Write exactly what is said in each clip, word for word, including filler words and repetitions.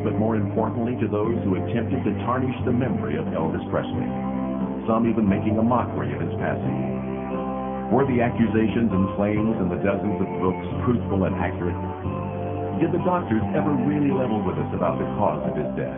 but more importantly to those who attempted to tarnish the memory of Elvis Presley, some even making a mockery of his passing. Were the accusations and claims in the dozens of books truthful and accurate? Did the doctors ever really level with us about the cause of his death?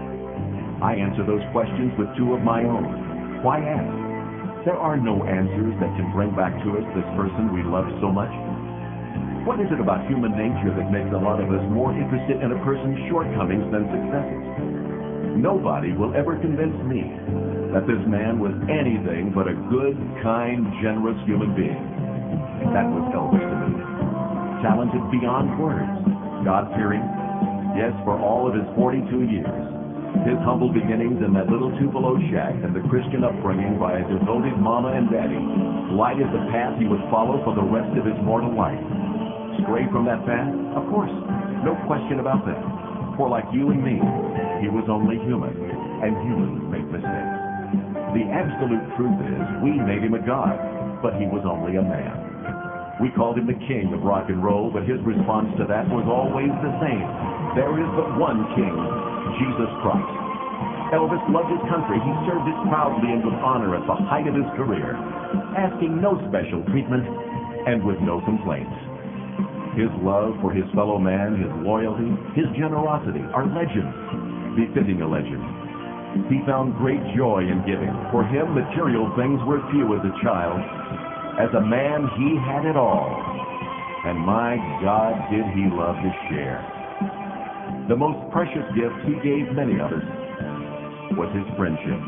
I answer those questions with two of my own. Why ask? There are no answers that can bring back to us this person we love so much. What is it about human nature that makes a lot of us more interested in a person's shortcomings than successes? Nobody will ever convince me that this man was anything but a good, kind, generous human being. That was Elvis to me. Talented beyond words, God-fearing, yes, for all of his forty-two years. His humble beginnings in that little Tupelo shack and the Christian upbringing by a devoted mama and daddy lighted the path he would follow for the rest of his mortal life. Stray from that path? Of course, no question about that. For like you and me, he was only human, and humans make mistakes. The absolute truth is, we made him a god, but he was only a man. We called him the king of rock and roll, but his response to that was always the same. There is but one king, Jesus Christ. Elvis loved his country. He served it proudly and with honor at the height of his career, asking no special treatment and with no complaints. His love for his fellow man, his loyalty, his generosity are legends, befitting a legend. He found great joy in giving. For him, material things were few as a child. As a man, he had it all. And my God, did he love to share. The most precious gift he gave many of us was his friendship.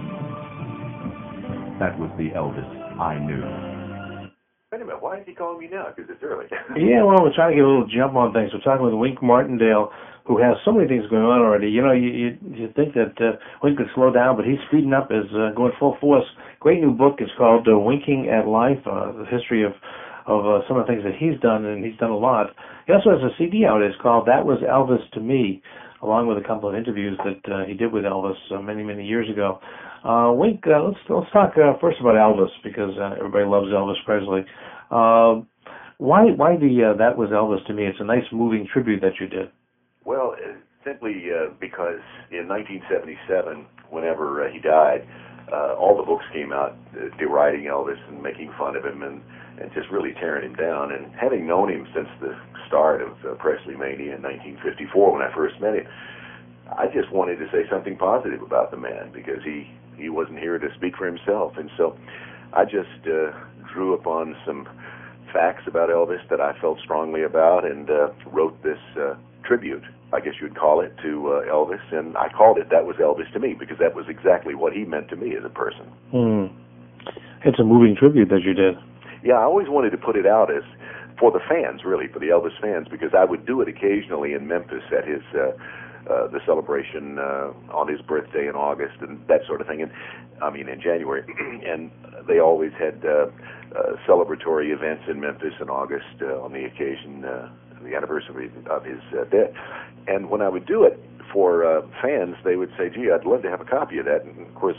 That was the Elvis I knew. Wait a minute, why is he calling me now? Because it's early. Yeah, well, we're trying to get a little jump on things. We're talking with Wink Martindale, who has so many things going on already. You know, you you, you think that uh, Wink could slow down, but he's speeding up, is uh, going full force. Great new book. It's called uh, Winking at Life, uh, the history of, of uh, some of the things that he's done, and he's done a lot. He also has a C D out. It's called That Was Elvis to Me, along with a couple of interviews that uh, he did with Elvis uh, many, many years ago. Uh, Wink, uh, let's let's talk uh, first about Elvis, because uh, everybody loves Elvis Presley. Uh, why why the uh, That Was Elvis to Me? It's a nice moving tribute that you did. Well, uh, simply uh, because in nineteen seventy-seven, whenever uh, he died, uh, all the books came out uh, deriding Elvis and making fun of him and, and just really tearing him down. And having known him since the start of uh, Presley Mania in nineteen fifty-four, when I first met him, I just wanted to say something positive about the man, because he, he wasn't here to speak for himself. And so I just uh, drew upon some facts about Elvis that I felt strongly about and uh, wrote this uh, tribute, I guess you'd call it, to uh, Elvis. And I called it That Was Elvis to Me, because that was exactly what he meant to me as a person. Hmm. It's a moving tribute that you did. Yeah, I always wanted to put it out as for the fans, really, for the Elvis fans, because I would do it occasionally in Memphis at his uh, uh, the celebration uh, on his birthday in August and that sort of thing. And I mean, in January, and they always had uh, uh, celebratory events in Memphis in August uh, on the occasion, uh, the anniversary of his uh, death. And when I would do it for uh, fans, they would say, "Gee, I'd love to have a copy of that." And of course,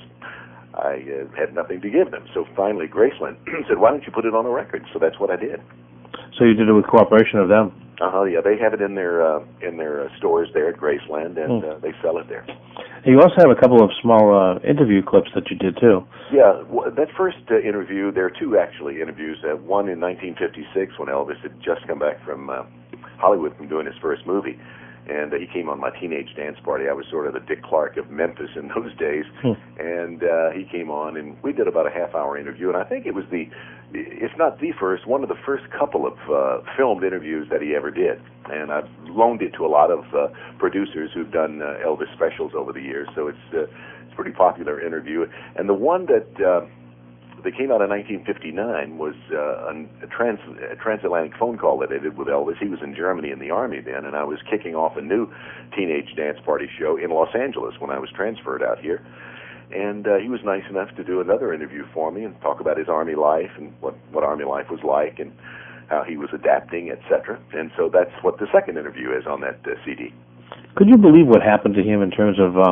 I uh, had nothing to give them. So finally, Graceland said, "Why don't you put it on a record?" So that's what I did. So you did it with cooperation of them? Uh huh. Yeah, they have it in their uh, in their uh, stores there at Graceland, and mm. uh, they sell it there. You also have a couple of small uh, interview clips that you did too. Yeah, w- that first uh, interview, there are two actually interviews. Uh, one in nineteen fifty-six when Elvis had just come back from uh, Hollywood from doing his first movie. And uh, he came on my teenage dance party. I was sort of the Dick Clark of Memphis in those days. Hmm. And uh, he came on, and we did about a half-hour interview. And I think it was the, if not the first, one of the first couple of uh, filmed interviews that he ever did. And I've loaned it to a lot of uh, producers who've done uh, Elvis specials over the years. So it's, uh, it's a pretty popular interview. And the one that... Uh, that came out in nineteen fifty-nine was uh, a, trans, a transatlantic phone call that I did with Elvis. He was in Germany in the Army then, and I was kicking off a new teenage dance party show in Los Angeles when I was transferred out here. And uh, he was nice enough to do another interview for me and talk about his Army life and what, what Army life was like and how he was adapting, et cetera. And so that's what the second interview is on that uh, C D. Could you believe what happened to him in terms of uh,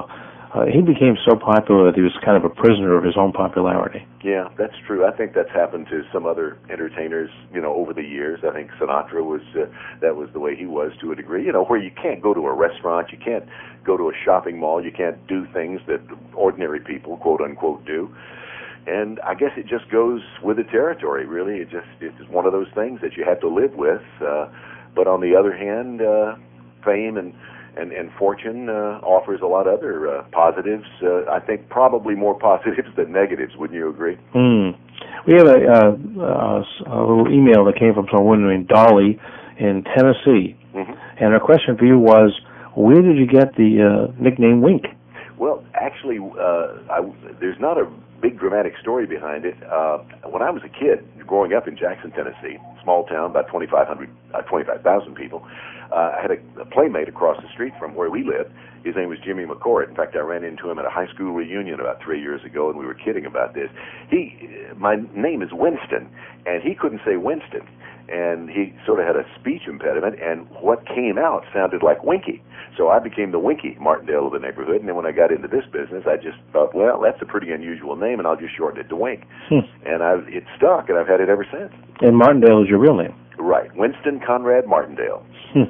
uh, he became so popular that he was kind of a prisoner of his own popularity. Yeah, that's true. I think that's happened to some other entertainers, you know, over the years. I think Sinatra was, uh, that was the way he was to a degree, you know, where you can't go to a restaurant, you can't go to a shopping mall, you can't do things that ordinary people, quote unquote, do. And I guess it just goes with the territory, really. It just, it's one of those things that you have to live with. Uh, but on the other hand, uh, fame and And, and fortune uh, offers a lot of other uh, positives. Uh, I think probably more positives than negatives. Wouldn't you agree? Mm. We have a, uh, uh, a little email that came from someone named Dolly in Tennessee. Mm-hmm. And her question for you was, where did you get the uh, nickname Wink? Well, actually, uh, I, there's not a big dramatic story behind it. Uh, when I was a kid, growing up in Jackson, Tennessee, small town, about twenty-five hundred, uh, twenty-five thousand people, uh, I had a, a playmate across the street from where we lived. His name was Jimmy McCord. In fact, I ran into him at a high school reunion about three years ago, and we were kidding about this. He, my name is Winston, and he couldn't say Winston, and he sort of had a speech impediment, and what came out sounded like Winky. So I became the Winky Martindale of the neighborhood, and then when I got into this business, I just thought, well, that's a pretty unusual name, and I'll just shorten it to Wink. Hmm. And I've, it stuck, and I've had it ever since. And Martindale is your real name? Right, Winston Conrad Martindale.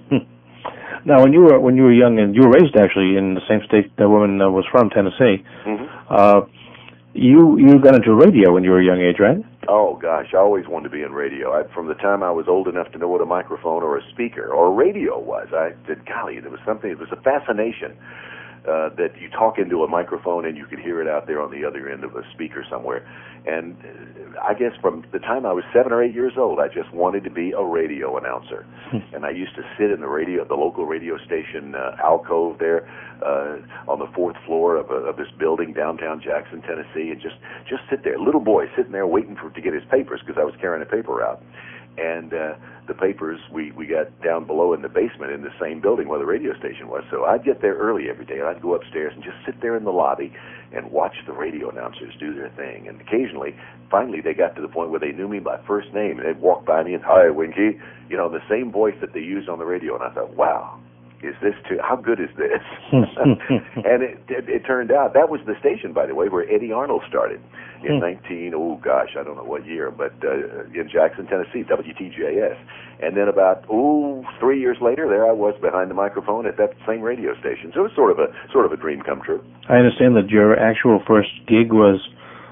Now, when you were when you were young, and you were raised actually in the same state the woman uh, was from, Tennessee, mm-hmm. uh, you you got into radio when you were a young age, right? Oh, gosh, I always wanted to be in radio. I, from the time I was old enough to know what a microphone or a speaker or a radio was, I said, golly, there was something, it was a fascination uh, that you talk into a microphone and you could hear it out there on the other end of a speaker somewhere. And uh, I guess from the time I was seven or eight years old, I just wanted to be a radio announcer. And I used to sit in the radio, the local radio station uh, alcove there uh, on the fourth floor of, a, of this building downtown Jackson, Tennessee, and just, just sit there. Little boy sitting there waiting for to get his papers because I was carrying a paper route. And uh, the papers we, we got down below in the basement in the same building where the radio station was. So I'd get there early every day, and I'd go upstairs and just sit there in the lobby and watch the radio announcers do their thing. And occasionally, finally, they got to the point where they knew me by first name, and they'd walk by me and, hi, Winky, you know, the same voice that they used on the radio. And I thought, wow, is this too, how good is this? And it, it, it turned out, that was the station, by the way, where Eddie Arnold started in nineteen, oh gosh, I don't know what year, but uh, in Jackson, Tennessee, W T J S. And then about, oh, three years later, there I was behind the microphone at that same radio station. So it was sort of a sort of a dream come true. I understand that your actual first gig was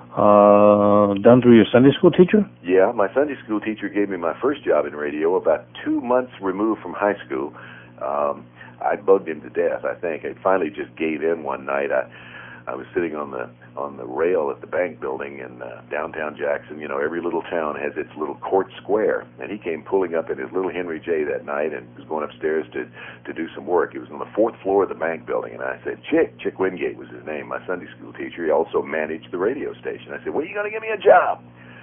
uh, done through your Sunday school teacher? Yeah, my Sunday school teacher gave me my first job in radio about two months removed from high school. Um, I bugged him to death, I think. I finally just gave in one night. I I was sitting on the on the rail at the bank building in uh, downtown Jackson. You know, every little town has its little court square, and he came pulling up in his little Henry J that night and was going upstairs to to do some work. He was on the fourth floor of the bank building, and I said, Chick, Chick Wingate was his name, my Sunday school teacher. He also managed the radio station. I said, well, you going to give me a job?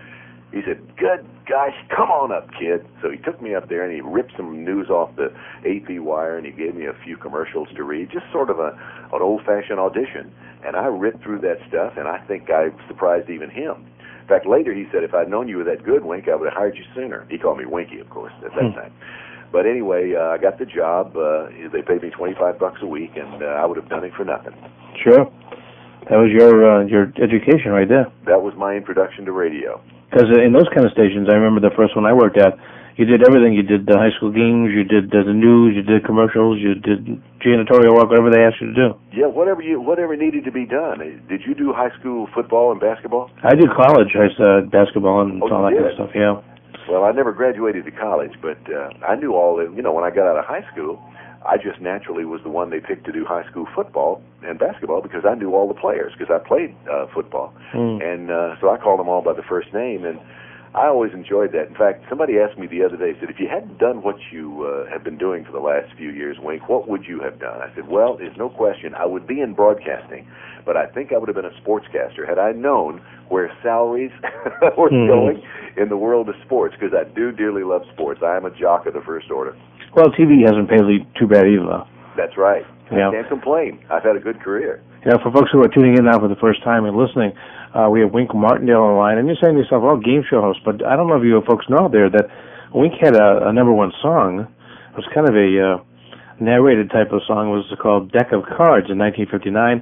He said, good gosh, come on up, kid. So he took me up there, and he ripped some news off the A P wire, and he gave me a few commercials to read, just sort of a, an old-fashioned audition. And I ripped through that stuff, and I think I surprised even him. In fact, later he said, if I'd known you were that good, Wink, I would have hired you sooner. He called me Winky, of course, at that time. But anyway, uh, I got the job. Uh, they paid me twenty-five bucks a week, and uh, I would have done it for nothing. Sure. That was your uh, your education right there. That was my introduction to radio. Because in those kind of stations, I remember the first one I worked at, you did everything. You did the high school games, you did the news, you did commercials, you did janitorial work, whatever they asked you to do. Yeah, whatever you whatever needed to be done. Did you do high school football and basketball? I did college I uh, basketball and oh, all that did? kind of stuff, yeah. Well, I never graduated to college, but uh, I knew all the, you know, when I got out of high school, I just naturally was the one they picked to do high school football and basketball because I knew all the players because I played uh, football. Mm. And uh, so I called them all by the first name, and I always enjoyed that. In fact, somebody asked me the other day, said, if you hadn't done what you uh, have been doing for the last few years, Wink, what would you have done? I said, well, there's no question. I would be in broadcasting, but I think I would have been a sportscaster had I known where salaries were mm. going in the world of sports, because I do dearly love sports. I am a jock of the first order. Well, T V hasn't paid too bad either, though. That's right. Yeah. I can't complain. I've had a good career. You know, for folks who are tuning in now for the first time and listening, uh, we have Wink Martindale on the line, and you're saying to yourself, oh, game show host, but I don't know if you folks know out there that Wink had a, a number one song. It was kind of a uh, narrated type of song. It was called Deck of Cards in nineteen fifty-nine,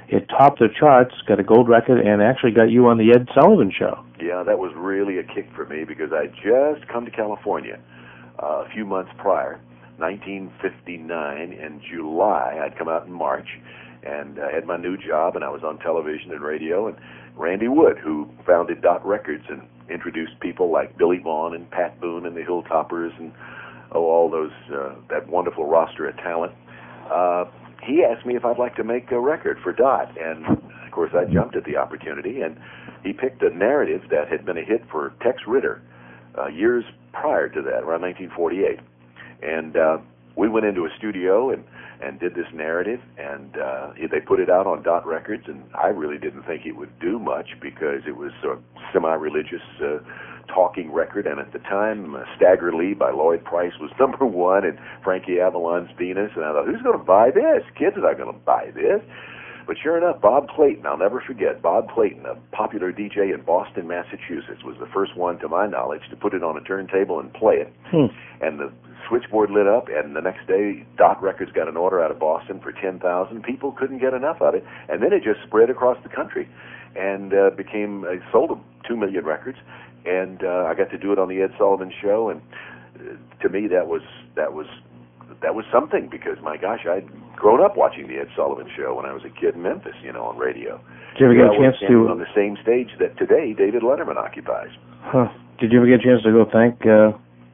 it topped the charts, got a gold record, and actually got you on the Ed Sullivan Show. Yeah, that was really a kick for me because I'd just come to California uh, a few months prior, nineteen fifty-nine, in July. I'd come out in March, and I had my new job, and I was on television and radio, and Randy Wood, who founded Dot Records and introduced people like Billy Vaughn and Pat Boone and the Hilltoppers and oh, all those, uh, that wonderful roster of talent. Uh, he asked me if I'd like to make a record for Dot, and of course I jumped at the opportunity, and he picked a narrative that had been a hit for Tex Ritter uh, years prior to that, around nineteen forty-eight. And uh, we went into a studio and, and did this narrative, and uh, they put it out on Dot Records, and I really didn't think it would do much because it was a semi-religious uh, talking record, and at the time, uh, Stagger Lee by Lloyd Price was number one, and Frankie Avalon's Venus, and I thought, who's going to buy this? Kids are not going to buy this. But sure enough, Bob Clayton, I'll never forget, Bob Clayton, a popular D J in Boston, Massachusetts, was the first one, to my knowledge, to put it on a turntable and play it. Hmm. And the switchboard lit up, and the next day, Dot Records got an order out of Boston for ten thousand. People couldn't get enough of it, and then it just spread across the country and uh, became, uh, sold two million records, and uh, I got to do it on the Ed Sullivan Show, and uh, to me, that was that was that was something, because my gosh, I'd grown up watching the Ed Sullivan Show when I was a kid in Memphis, you know, on radio. Did you ever get a chance to on the same stage that today David Letterman occupies? Huh? Did you ever get a chance to go thank uh,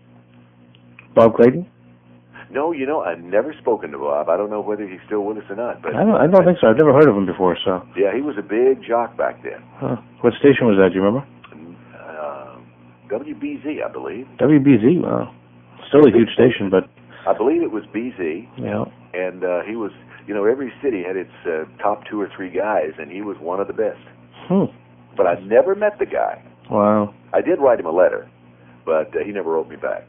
Bob Clayton? No, you know, I've never spoken to Bob. I don't know whether he's still with us or not. But I don't, I don't think so. I've never heard of him before. So yeah, he was a big jock back then. Huh. What station was that? Do you remember? Uh, W B Z, I believe. W B Z. Wow, still a huge station, but I believe it was B Z. Yeah. And uh, he was, you know, every city had its uh, top two or three guys, and he was one of the best. Hmm. But I never met the guy. Wow. I did write him a letter, but uh, he never wrote me back.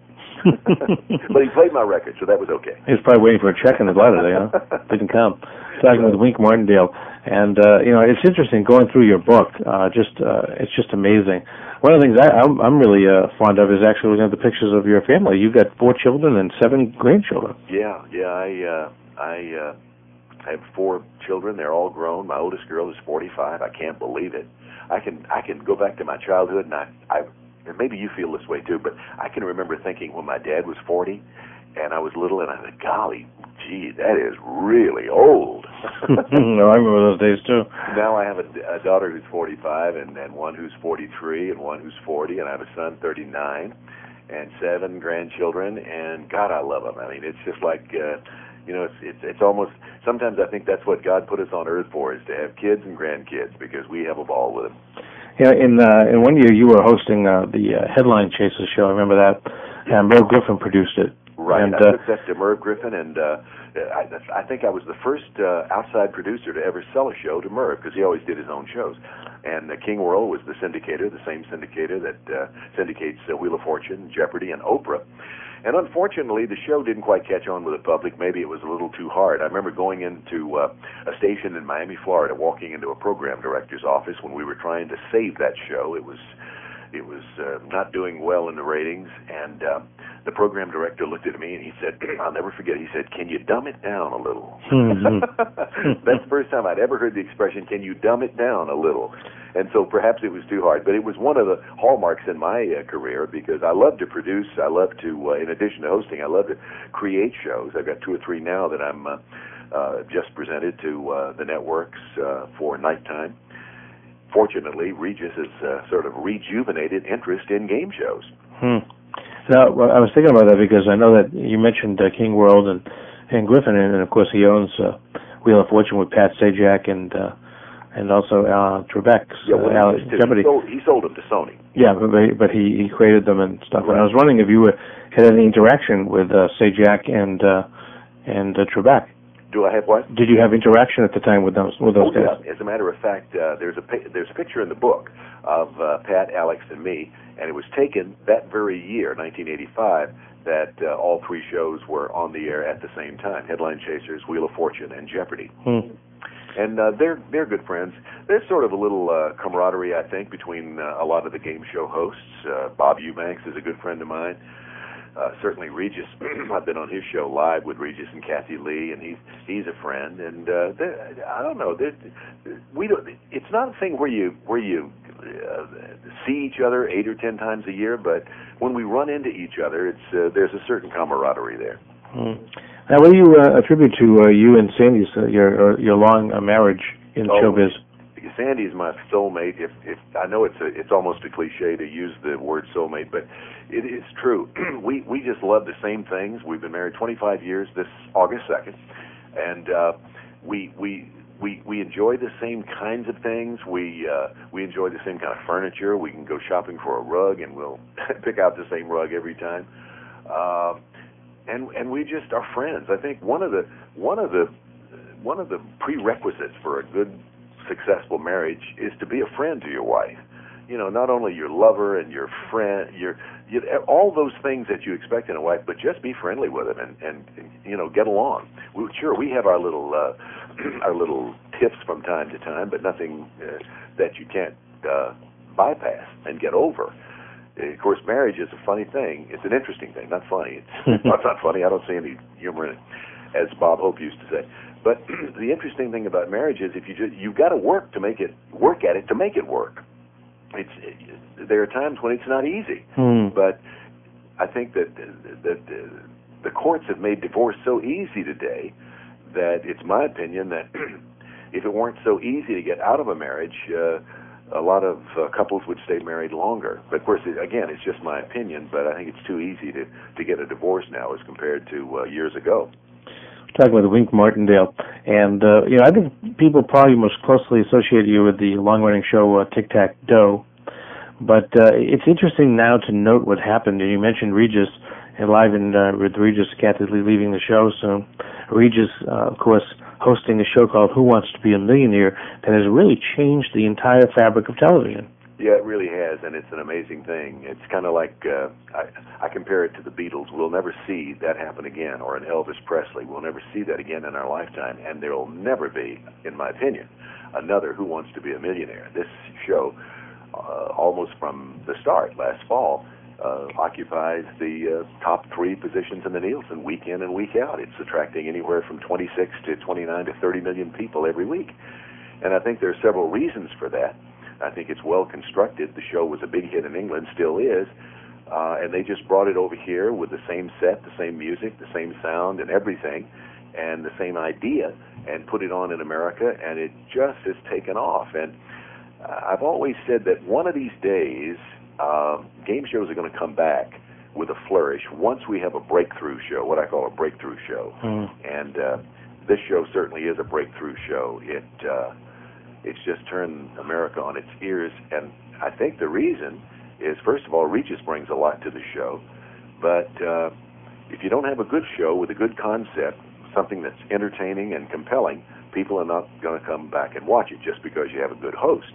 But he played my record, so that was okay. He was probably waiting for a check in his letter there, huh? Didn't come. Talking with Wink Martindale, and uh, you know, it's interesting going through your book. Uh, just, uh, it's just amazing. One of the things I, I'm, I'm really uh, fond of is actually looking at the pictures of your family. You've got four children and seven grandchildren. Yeah, yeah. I, uh, I, uh, I have four children. They're all grown. My oldest girl is forty-five. I can't believe it. I can, I can go back to my childhood, and I, I. And maybe you feel this way too, but I can remember thinking when my dad was forty, and I was little, and I thought, golly, gee, that is really old. No, I remember those days too. Now I have a, a daughter who's forty-five, and, and one who's forty-three, and one who's forty, and I have a son, thirty-nine, and seven grandchildren, and God, I love them. I mean, it's just like, uh, you know, it's, it's, it's almost, sometimes I think that's what God put us on earth for, is to have kids and grandkids, because we have a ball with them. Yeah, in uh, in one year you were hosting uh, the uh, Headline Chasers show. I remember that. And Merv Griffin produced it. Right. And, I uh, took that to Merv Griffin, and uh, I, I think I was the first uh, outside producer to ever sell a show to Merv, because he always did his own shows. And uh, King World was the syndicator, the same syndicator that uh, syndicates uh, Wheel of Fortune, Jeopardy, and Oprah. And unfortunately, the show didn't quite catch on with the public. Maybe it was a little too hard. I remember going into uh, a station in Miami, Florida, walking into a program director's office when we were trying to save that show. It was it was uh, not doing well in the ratings, and uh, the program director looked at me and he said, I'll never forget, he said, can you dumb it down a little? Mm-hmm. That's the first time I'd ever heard the expression, can you dumb it down a little? And so perhaps it was too hard. But it was one of the hallmarks in my uh, career, because I love to produce. I love to, uh, in addition to hosting, I love to create shows. I've got two or three now that I'm uh, uh, just presented to uh, the networks uh, for nighttime. Fortunately, Regis has uh, sort of rejuvenated interest in game shows. Hmm. Now, well, I was thinking about that because I know that you mentioned uh, King World and, and Griffin, and, and of course he owns uh, Wheel of Fortune with Pat Sajak and uh, and also uh, Trebek's yeah, well, uh, he, Jeopardy. He sold, he sold them to Sony. Yeah, but, but he, he created them and stuff. Right. And I was wondering if you were, had any interaction with uh, Sajak and uh, and uh, Trebek. Do I have what? Did you have interaction at the time with those with those oh, guys? Yeah. As a matter of fact, uh, there's a there's a picture in the book of uh, Pat, Alex, and me, and it was taken that very year, nineteen eighty-five, that uh, all three shows were on the air at the same time: Headline Chasers, Wheel of Fortune, and Jeopardy. Hmm. And uh, they're they're good friends. There's sort of a little uh, camaraderie, I think, between uh, a lot of the game show hosts. Uh, Bob Eubanks is a good friend of mine. Uh, certainly Regis, I've been on his show live with Regis and Kathy Lee, and he's he's a friend. And uh, I don't know, we don't. It's not a thing where you where you uh, see each other eight or ten times a year, but when we run into each other, it's uh, there's a certain camaraderie there. Mm. Now, what do you uh, attribute to uh, you and Sandy's uh, your your long uh, marriage in oh, showbiz? Sandy's my soulmate. If if I know it's a, it's almost a cliche to use the word soulmate, but it is true. we we just love the same things. We've been married twenty-five years this August second, and uh, we we we we enjoy the same kinds of things. We uh, we enjoy the same kind of furniture. We can go shopping for a rug, and we'll pick out the same rug every time. Uh, and and we just are friends. I think one of the one of the one of the prerequisites for a good successful marriage is to be a friend to your wife. You know, not only your lover and your friend, your you, all those things that you expect in a wife, but just be friendly with them and, and, and you know, get along. We, sure, we have our little uh, our little tiffs from time to time, but nothing uh, that you can't uh, bypass and get over. Of course, marriage is a funny thing. It's an interesting thing, not funny. It's, well, it's not funny. I don't see any humor in it, as Bob Hope used to say. But the interesting thing about marriage is if you just, you've got to work to make it work at it to make it work. It's it, there are times when it's not easy, hmm. but I think that that uh, the courts have made divorce so easy today that it's my opinion that if it weren't so easy to get out of a marriage, uh, a lot of uh, couples would stay married longer. But of course, it, again, it's just my opinion. But I think it's too easy to to get a divorce now as compared to uh, years ago. Talking with Wink Martindale, and uh, you know, I think people probably most closely associate you with the long-running show uh, Tic Tac Doe. But uh, it's interesting now to note what happened. And you mentioned Regis, and live in uh, with Regis, Kathy Lee leaving the show soon. Regis, uh, of course, hosting a show called Who Wants to Be a Millionaire that has really changed the entire fabric of television. Yeah, it really has, and it's an amazing thing. It's kind of like, uh, I, I compare it to the Beatles. We'll never see that happen again, or an Elvis Presley. We'll never see that again in our lifetime, and there will never be, in my opinion, another Who Wants to Be a Millionaire. This show, uh, almost from the start, last fall, uh, occupies the uh, top three positions in the Nielsen week in and week out. It's attracting anywhere from twenty-six to twenty-nine to thirty million people every week. And I think there are several reasons for that. I think it's well constructed. The show was a big hit in England, still is, uh, and they just brought it over here with the same set, the same music, the same sound and everything, and the same idea, and put it on in America, and it just has taken off. And uh, I've always said that one of these days, uh, game shows are going to come back with a flourish once we have a breakthrough show, what I call a breakthrough show. Mm. And uh, this show certainly is a breakthrough show. It uh, It's just turned America on its ears, and I think the reason is, first of all, Regis brings a lot to the show, but uh, if you don't have a good show with a good concept, something that's entertaining and compelling, people are not going to come back and watch it just because you have a good host.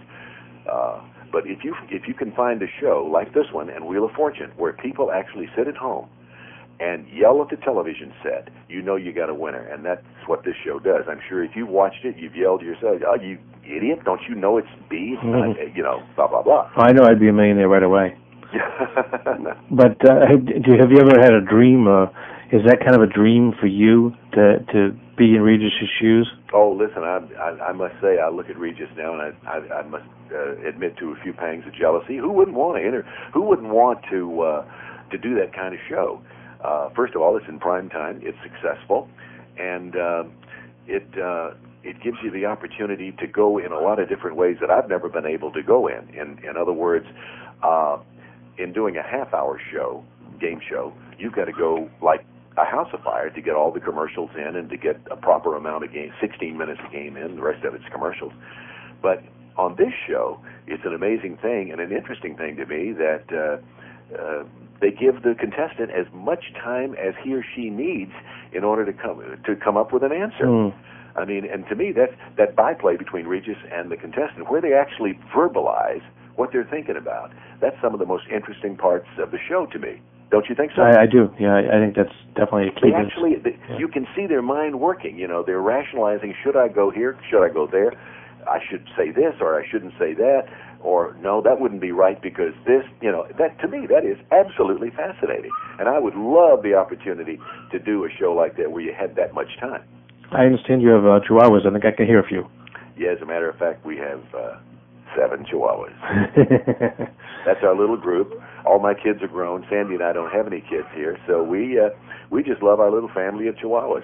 Uh, but if you if you can find a show like this one and Wheel of Fortune, where people actually sit at home and yell at the television set, you know you got a winner, and that's what this show does. I'm sure if you've watched it, you've yelled to yourself, "Oh, you idiot, don't you know it's B?" It's not, you know, blah, blah, blah. I know I'd be a millionaire right away. But uh, do, have you ever had a dream? Uh, is that kind of a dream for you to to be in Regis's shoes? Oh, listen, I, I, I must say, I look at Regis now, and I, I, I must uh, admit to a few pangs of jealousy. Who wouldn't want to enter? Who wouldn't want to uh, to do that kind of show? Uh, first of all, it's in prime time. It's successful, and uh, it uh, it gives you the opportunity to go in a lot of different ways that I've never been able to go in. In, in other words, uh, in doing a half-hour show, game show, you've got to go like a house of fire to get all the commercials in and to get a proper amount of game, sixteen minutes of game in. The rest of it's commercials. But on this show, it's an amazing thing and an interesting thing to me that uh, uh, they give the contestant as much time as he or she needs in order to come to come up with an answer. Mm. I mean, and to me, that that byplay between Regis and the contestant, where they actually verbalize what they're thinking about, that's some of the most interesting parts of the show to me. Don't you think so? I, I do. Yeah, I, I think that's definitely a key. They actually, they, yeah. You can see their mind working. You know, they're rationalizing: should I go here? Should I go there? I should say this, or I shouldn't say that. or no, that wouldn't be right because this, you know, that to me, that is absolutely fascinating. And I would love the opportunity to do a show like that where you had that much time. I understand you have uh, chihuahuas. I think I can hear a few. Yeah, as a matter of fact, we have uh, seven chihuahuas. That's our little group. All my kids are grown. Sandy and I don't have any kids here, so we uh, we just love our little family of chihuahuas.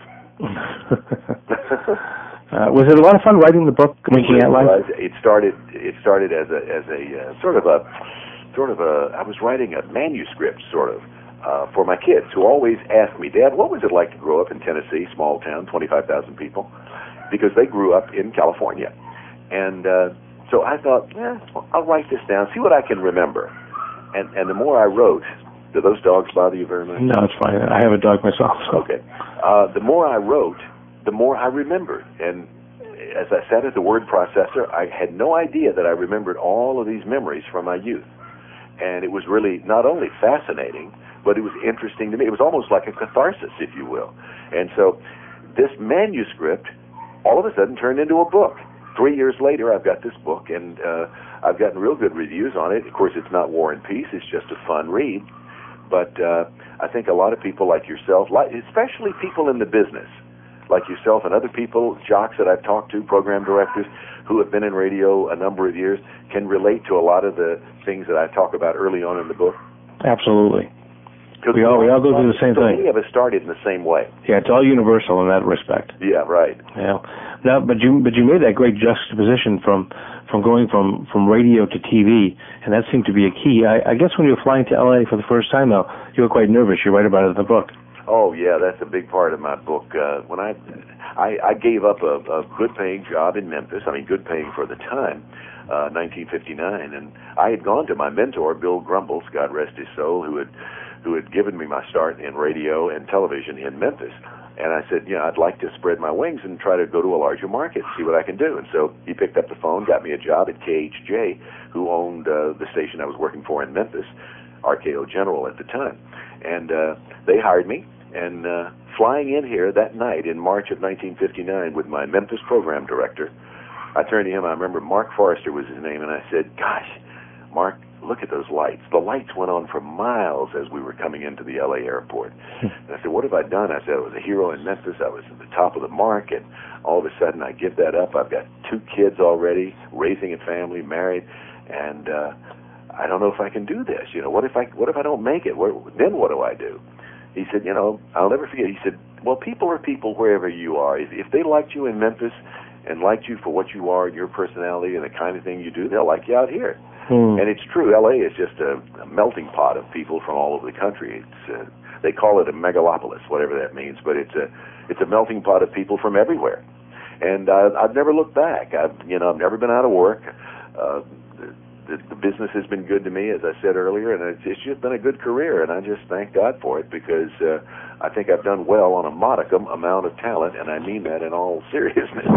Uh, was it a lot of fun writing the book, Winking at Life? It started. It started as a as a uh, sort of a sort of a. I was writing a manuscript, sort of, uh, for my kids who always asked me, Dad, what was it like to grow up in Tennessee, small town, twenty-five thousand people, because they grew up in California, and uh, so I thought, eh, I'll write this down, see what I can remember, and and the more I wrote. Do those dogs bother you very much? No, it's fine. I have a dog myself. So. Okay. Uh, the more I wrote, the more I remembered. And as I sat at the word processor, I had no idea that I remembered all of these memories from my youth. And it was really not only fascinating, but it was interesting to me. It was almost like a catharsis, if you will. And so this manuscript all of a sudden turned into a book. Three years later, I've got this book, and uh, I've gotten real good reviews on it. Of course, it's not War and Peace. It's just a fun read. But uh, I think a lot of people like yourself, like, especially people in the business, like yourself and other people, jocks that I've talked to, program directors who have been in radio a number of years, can relate to a lot of the things that I talk about early on in the book. Absolutely. We all, we all go through the same so thing. Many of us started in the same way. Yeah, it's all universal in that respect. Yeah, right. Yeah. Now, but you but you made that great juxtaposition from from going from, from radio to T V, and that seemed to be a key. I, I guess when you were flying to L A for the first time, though, you were quite nervous. You write about it in the book. Oh yeah, that's a big part of my book. Uh, when I, I I gave up a, a good-paying job in Memphis. I mean, good-paying for the time, uh, nineteen fifty-nine, and I had gone to my mentor, Bill Grumbles, God rest his soul, who had who had given me my start in radio and television in Memphis. And I said, you know, I'd like to spread my wings and try to go to a larger market, see what I can do. And so he picked up the phone, got me a job at K H J, who owned uh, the station I was working for in Memphis, R K O General at the time. And uh, they hired me. And uh, flying in here that night in March of nineteen fifty-nine with my Memphis program director, I turned to him. I remember Mark Forrester was his name, and I said, gosh, Mark, look at those lights. The lights went on for miles as we were coming into the L A airport. And I said, what have I done? I said, I was a hero in Memphis. I was at the top of the mark, and all of a sudden I give that up. I've got two kids already, raising a family, married, and uh, I don't know if I can do this. You know, what if I what if I don't make it? Where, then what do I do? He said, you know, I'll never forget. He said, well, people are people wherever you are. If, if they liked you in Memphis and liked you for what you are and your personality and the kind of thing you do, they'll like you out here. Hmm. And it's true. L A is just a, a melting pot of people from all over the country. It's uh, they call it a megalopolis, whatever that means, but it's a it's a melting pot of people from everywhere. And uh, I've never looked back. I've you know I've never been out of work. Uh, the, the business has been good to me, as I said earlier, and it's, it's just been a good career. And I just thank God for it because uh, I think I've done well on a modicum amount of talent, and I mean that in all seriousness.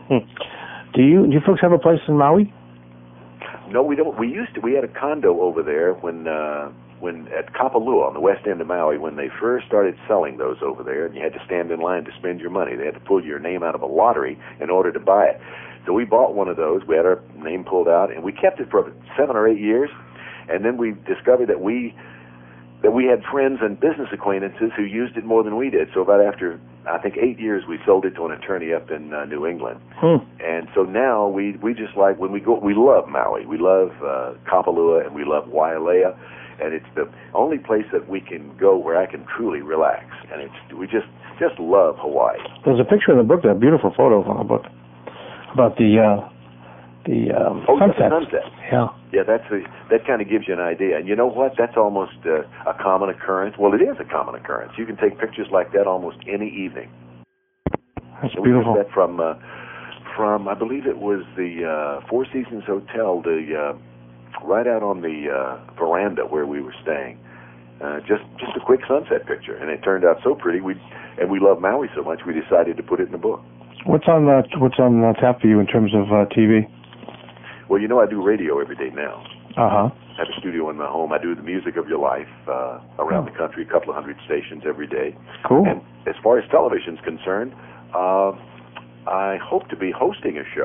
do you do you folks have a place in Maui? No, we don't. We used to. We had a condo over there when, uh, when at Kapalua on the west end of Maui, when they first started selling those over there, and you had to stand in line to spend your money. They had to pull your name out of a lottery in order to buy it. So we bought one of those. We had our name pulled out, and we kept it for seven or eight years. And then we discovered that we that we had friends and business acquaintances who used it more than we did. So about after, I think, eight years, we sold it to an attorney up in uh, New England. Hmm. And so now we, we just like, when we go, we love Maui. We love uh, Kapalua, and we love Wailea. And it's the only place that we can go where I can truly relax. And it's we just, just love Hawaii. There's a picture in the book, that beautiful photo from the book, about the uh, the um, oh, sunset. The sunset. Yeah. Yeah, that's a, that kind of gives you an idea. And you know what? That's almost uh, a common occurrence. Well, it is a common occurrence. You can take pictures like that almost any evening. That's and beautiful. We took that from, uh, from I believe it was the uh, Four Seasons Hotel, the uh, right out on the uh, veranda where we were staying. Uh, just just a quick sunset picture, and it turned out so pretty. We and we love Maui so much, we decided to put it in the book. What's on uh, what's on uh, tap for you in terms of uh, T V? Well, you know, I do radio every day now. Uh-huh. I have a studio in my home. I do the music of your life uh, around oh. the country, a couple of hundred stations every day. Cool. And as far as television's concerned, uh, I hope to be hosting a show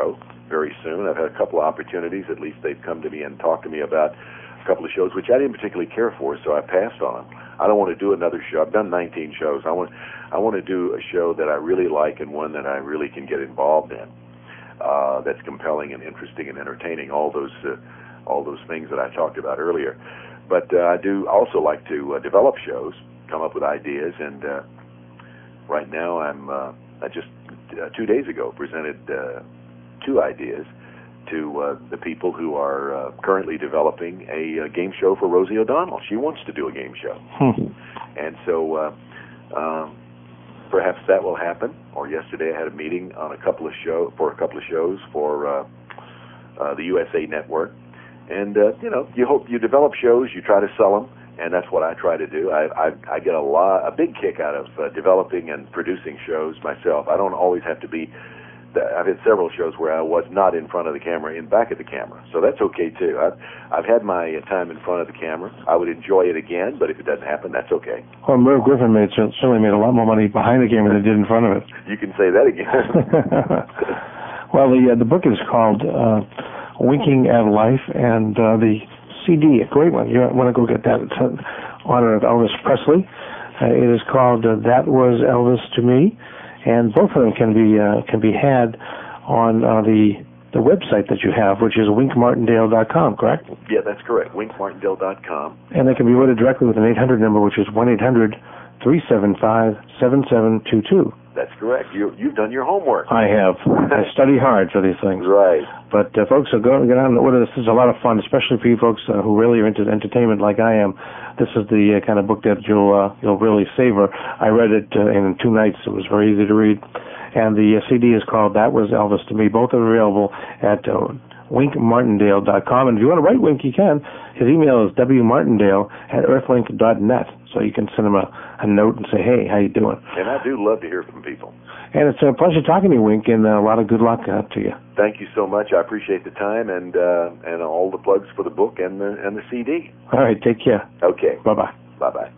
very soon. I've had a couple of opportunities. At least they've come to me and talked to me about a couple of shows, which I didn't particularly care for, so I passed on them. I don't want to do another show. I've done nineteen shows. I want, I want to do a show that I really like and one that I really can get involved in. Uh, that's compelling and interesting and entertaining. All those, uh, all those things that I talked about earlier. But uh, I do also like to uh, develop shows, come up with ideas, and uh, right now I'm. Uh, I just uh, two days ago presented uh, two ideas to uh, the people who are uh, currently developing a, a game show for Rosie O'Donnell. She wants to do a game show, hmm. and so uh, um, perhaps that will happen. Or yesterday I had a meeting on a couple of show for a couple of shows for uh, uh, the U S A Network, and uh, you know, you hope you develop shows, you try to sell them, and that's what I try to do. I I, I get a lot, a big kick out of uh, developing and producing shows myself. I don't always have to be. I've had several shows where I was not in front of the camera, in back of the camera, so that's okay too. I've, I've had my time in front of the camera. I would enjoy it again, but if it doesn't happen, that's okay. Well, Merv Griffin made certainly made a lot more money behind the camera than he did in front of it. You can say that again. Well, the uh, the book is called uh, Winking at Life, and uh, the C D, a great one. You want to go get that. It's in honor of Elvis Presley. Uh, it is called uh, That Was Elvis to Me. And both of them can be uh, can be had on uh, the the website that you have, which is wink martindale dot com, correct? Yeah, that's correct, wink martindale dot com. And they can be ordered directly with an eight hundred number, which is one eight hundred three seven five seven seven two two. That's correct. You, you've done your homework. I have. I study hard for these things. Right. But uh, folks, so go get on and order. This is a lot of fun, especially for you folks uh, who really are into entertainment like I am. This is the uh, kind of book that you'll uh, you'll really savor. I read it uh, in two nights. It was very easy to read. And the uh, C D is called That Was Elvis to Me. Both are available at uh, wink martindale dot com. And if you want to write Wink, you can. His email is w martindale at earthlink dot net. So you can send him a, a note and say, hey, how you doing? And I do love to hear from people. And it's a pleasure talking to you, Wink, and a lot of good luck uh, to you. Thank you so much. I appreciate the time and uh, and all the plugs for the book and the and the C D. All right, take care. Okay. Bye-bye. Bye-bye.